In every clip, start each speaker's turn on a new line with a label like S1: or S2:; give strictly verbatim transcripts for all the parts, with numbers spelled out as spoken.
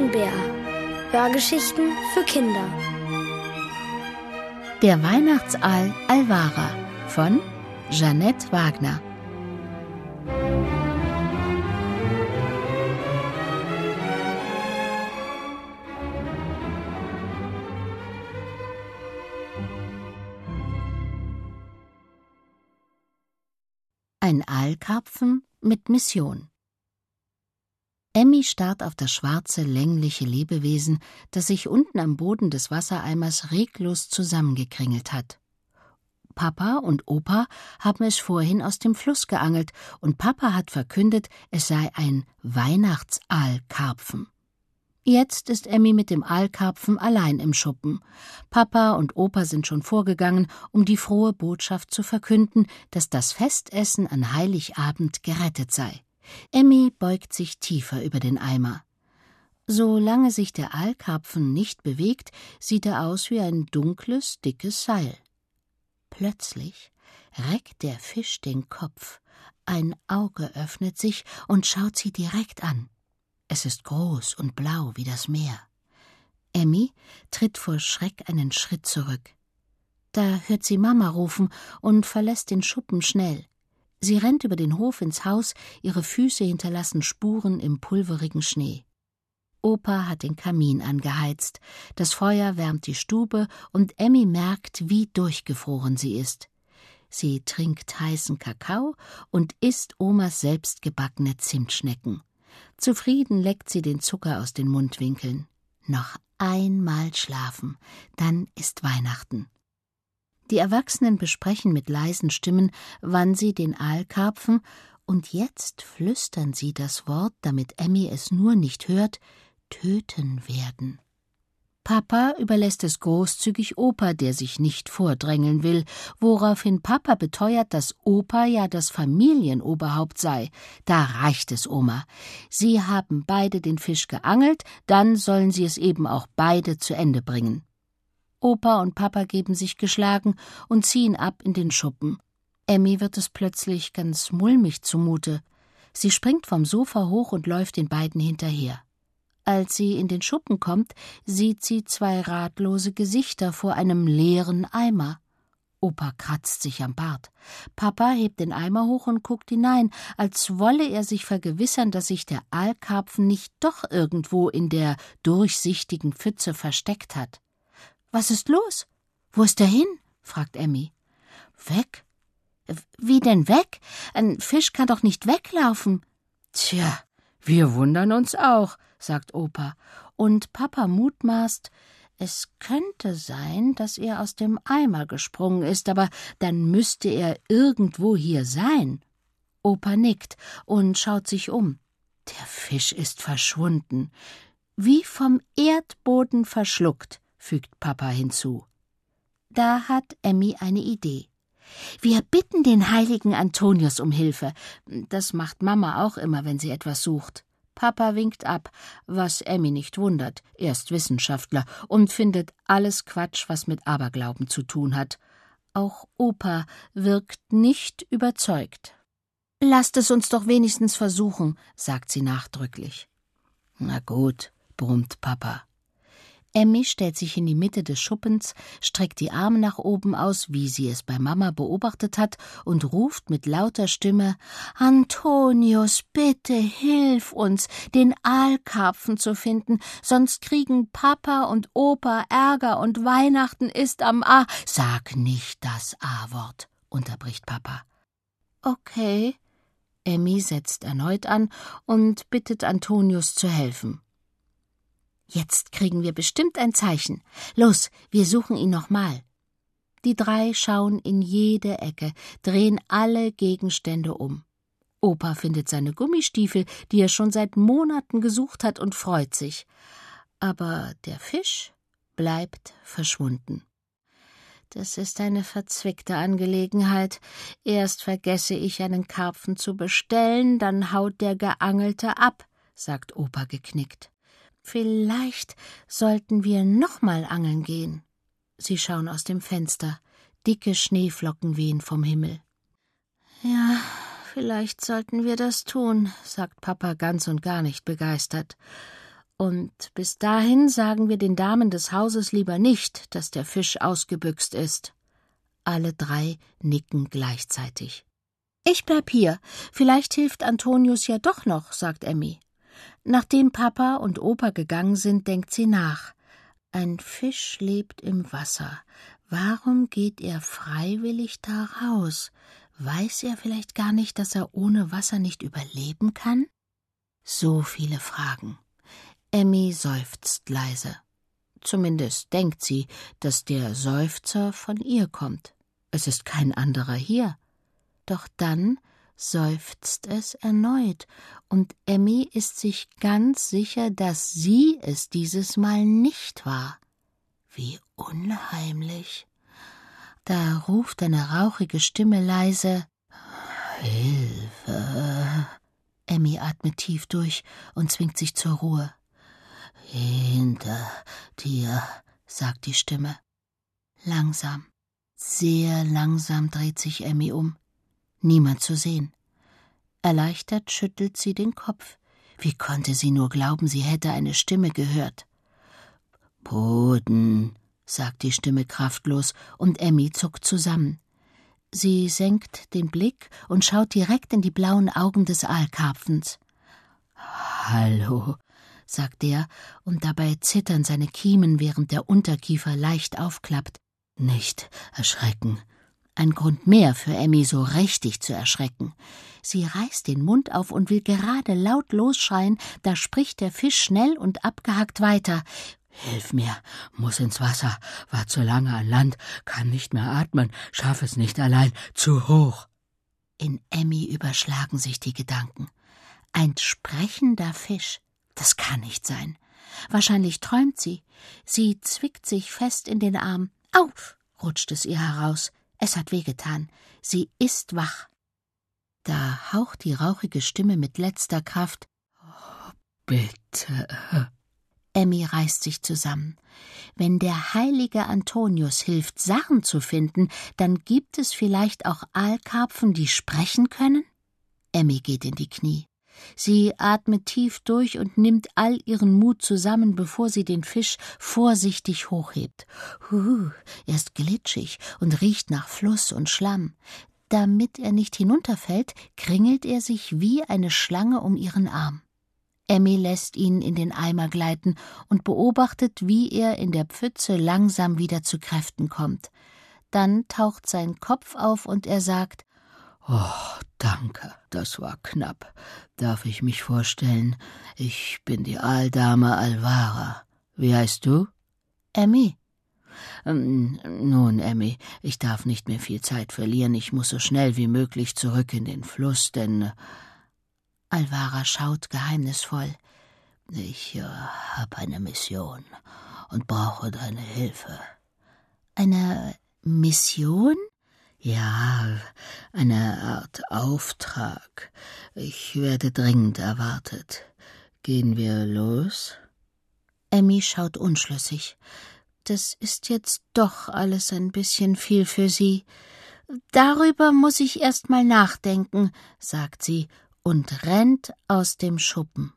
S1: Bär. Hörgeschichten für Kinder.
S2: Der Weihnachtsaal Alvara von Jeanette Wagner. Ein Aalkarpfen mit Mission. Emmy starrt auf das schwarze, längliche Lebewesen, das sich unten am Boden des Wassereimers reglos zusammengekringelt hat. Papa und Opa haben es vorhin aus dem Fluss geangelt, und Papa hat verkündet, es sei ein Weihnachtsaalkarpfen. Jetzt ist Emmy mit dem Aalkarpfen allein im Schuppen. Papa und Opa sind schon vorgegangen, um die frohe Botschaft zu verkünden, dass das Festessen an Heiligabend gerettet sei. Emmy beugt sich tiefer über den Eimer. Solange sich der Aalkarpfen nicht bewegt, sieht er aus wie ein dunkles, dickes Seil. Plötzlich reckt der Fisch den Kopf. Ein Auge öffnet sich und schaut sie direkt an. Es ist groß und blau wie das Meer. Emmy tritt vor Schreck einen Schritt zurück. Da hört sie Mama rufen und verlässt den Schuppen schnell. Sie rennt über den Hof ins Haus, ihre Füße hinterlassen Spuren im pulverigen Schnee. Opa hat den Kamin angeheizt, das Feuer wärmt die Stube und Emmy merkt, wie durchgefroren sie ist. Sie trinkt heißen Kakao und isst Omas selbstgebackene Zimtschnecken. Zufrieden leckt sie den Zucker aus den Mundwinkeln. Noch einmal schlafen, dann ist Weihnachten. Die Erwachsenen besprechen mit leisen Stimmen, wann sie den Aalkarpfen, und jetzt flüstern sie das Wort, damit Emmy es nur nicht hört, töten werden. Papa überlässt es großzügig Opa, der sich nicht vordrängeln will, woraufhin Papa beteuert, dass Opa ja das Familienoberhaupt sei. Da reicht es Oma. Sie haben beide den Fisch geangelt, dann sollen sie es eben auch beide zu Ende bringen. Opa und Papa geben sich geschlagen und ziehen ab in den Schuppen. Emmy wird es plötzlich ganz mulmig zumute. Sie springt vom Sofa hoch und läuft den beiden hinterher. Als sie in den Schuppen kommt, sieht sie zwei ratlose Gesichter vor einem leeren Eimer. Opa kratzt sich am Bart. Papa hebt den Eimer hoch und guckt hinein, als wolle er sich vergewissern, dass sich der Aalkarpfen nicht doch irgendwo in der durchsichtigen Pfütze versteckt hat. »Was ist los? Wo ist er hin?« fragt Emmy. »Weg? Wie denn weg? Ein Fisch kann doch nicht weglaufen.« »Tja, wir wundern uns auch«, sagt Opa. Und Papa mutmaßt, es könnte sein, dass er aus dem Eimer gesprungen ist, aber dann müsste er irgendwo hier sein. Opa nickt und schaut sich um. Der Fisch ist verschwunden. Wie vom Erdboden verschluckt, fügt Papa hinzu. Da hat Emmy eine Idee. Wir bitten den heiligen Antonius um Hilfe. Das macht Mama auch immer, wenn sie etwas sucht. Papa winkt ab, was Emmy nicht wundert. Er ist Wissenschaftler und findet alles Quatsch, was mit Aberglauben zu tun hat. Auch Opa wirkt nicht überzeugt. »Lasst es uns doch wenigstens versuchen«, sagt sie nachdrücklich. »Na gut«, brummt Papa. Emmy stellt sich in die Mitte des Schuppens, streckt die Arme nach oben aus, wie sie es bei Mama beobachtet hat, und ruft mit lauter Stimme, »Antonius, bitte hilf uns, den Aalkarpfen zu finden, sonst kriegen Papa und Opa Ärger und Weihnachten ist am A...« »Sag nicht das A-Wort«, unterbricht Papa. »Okay.« Emmy setzt erneut an und bittet Antonius zu helfen. »Jetzt kriegen wir bestimmt ein Zeichen. Los, wir suchen ihn nochmal.« Die drei schauen in jede Ecke, drehen alle Gegenstände um. Opa findet seine Gummistiefel, die er schon seit Monaten gesucht hat, und freut sich. Aber der Fisch bleibt verschwunden. Das ist eine verzwickte Angelegenheit. Erst vergesse ich, einen Karpfen zu bestellen, dann haut der Geangelte ab, sagt Opa geknickt. Vielleicht sollten wir noch mal angeln gehen. Sie schauen aus dem Fenster. Dicke Schneeflocken wehen vom Himmel. Ja, vielleicht sollten wir das tun, sagt Papa ganz und gar nicht begeistert. Und bis dahin sagen wir den Damen des Hauses lieber nicht, dass der Fisch ausgebüxt ist. Alle drei nicken gleichzeitig. »Ich bleib hier. Vielleicht hilft Antonius ja doch noch«, sagt Emmy. Nachdem Papa und Opa gegangen sind, denkt sie nach. Ein Fisch lebt im Wasser. Warum geht er freiwillig da raus? Weiß er vielleicht gar nicht, dass er ohne Wasser nicht überleben kann? So viele Fragen. Emmy seufzt leise. Zumindest denkt sie, dass der Seufzer von ihr kommt. Es ist kein anderer hier. Doch dann seufzt es erneut, und Emmy ist sich ganz sicher, dass sie es dieses Mal nicht war. Wie unheimlich. Da ruft eine rauchige Stimme leise: »Hilfe!« Emmy atmet tief durch und zwingt sich zur Ruhe. »Hinter dir«, sagt die Stimme. Langsam, sehr langsam dreht sich Emmy um. Niemand zu sehen. Erleichtert schüttelt sie den Kopf. Wie konnte sie nur glauben, sie hätte eine Stimme gehört? »Boden«, sagt die Stimme kraftlos, und Emmy zuckt zusammen. Sie senkt den Blick und schaut direkt in die blauen Augen des Aalkarpfens. »Hallo«, sagt er, und dabei zittern seine Kiemen, während der Unterkiefer leicht aufklappt. »Nicht erschrecken.« Ein Grund mehr für Emmy, so richtig zu erschrecken. Sie reißt den Mund auf und will gerade laut losschreien, da spricht der Fisch schnell und abgehackt weiter. »Hilf mir, muss ins Wasser, war zu lange an Land, kann nicht mehr atmen, schaff es nicht allein, zu hoch.« In Emmy überschlagen sich die Gedanken. Ein sprechender Fisch, das kann nicht sein. Wahrscheinlich träumt sie. Sie zwickt sich fest in den Arm. »Au«, rutscht es ihr heraus. Es hat wehgetan. Sie ist wach. Da haucht die rauchige Stimme mit letzter Kraft: »Oh, bitte.« Emmy reißt sich zusammen. Wenn der heilige Antonius hilft, Sachen zu finden, dann gibt es vielleicht auch Aalkarpfen, die sprechen können? Emmy geht in die Knie. Sie atmet tief durch und nimmt all ihren Mut zusammen, bevor sie den Fisch vorsichtig hochhebt. Huh, er ist glitschig und riecht nach Fluss und Schlamm. Damit er nicht hinunterfällt, kringelt er sich wie eine Schlange um ihren Arm. Emmy lässt ihn in den Eimer gleiten und beobachtet, wie er in der Pfütze langsam wieder zu Kräften kommt. Dann taucht sein Kopf auf und er sagt: »Oh, danke, das war knapp. Darf ich mich vorstellen? Ich bin die Aaldame Alvara. Wie heißt du?« »Emmy.« Ähm, »Nun, Emmy, ich darf nicht mehr viel Zeit verlieren. Ich muss so schnell wie möglich zurück in den Fluss, denn...« Alvara schaut geheimnisvoll. »Ich äh, habe eine Mission und brauche deine Hilfe.« »Eine Mission?« »Ja, eine Art Auftrag. Ich werde dringend erwartet. Gehen wir los?« Emmy schaut unschlüssig. Das ist jetzt doch alles ein bisschen viel für sie. »Darüber muss ich erst mal nachdenken«, sagt sie und rennt aus dem Schuppen.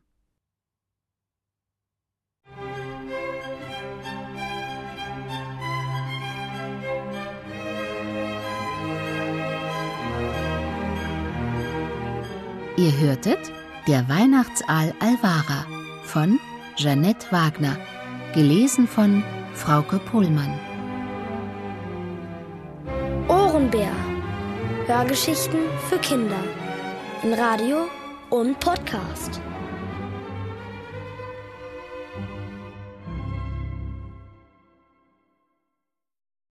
S2: Ihr hörtet Der Weihnachtsaal Alvara von Jeanette Wagner, gelesen von Frauke Pohlmann.
S1: Ohrenbär. Hörgeschichten für Kinder. In Radio und Podcast.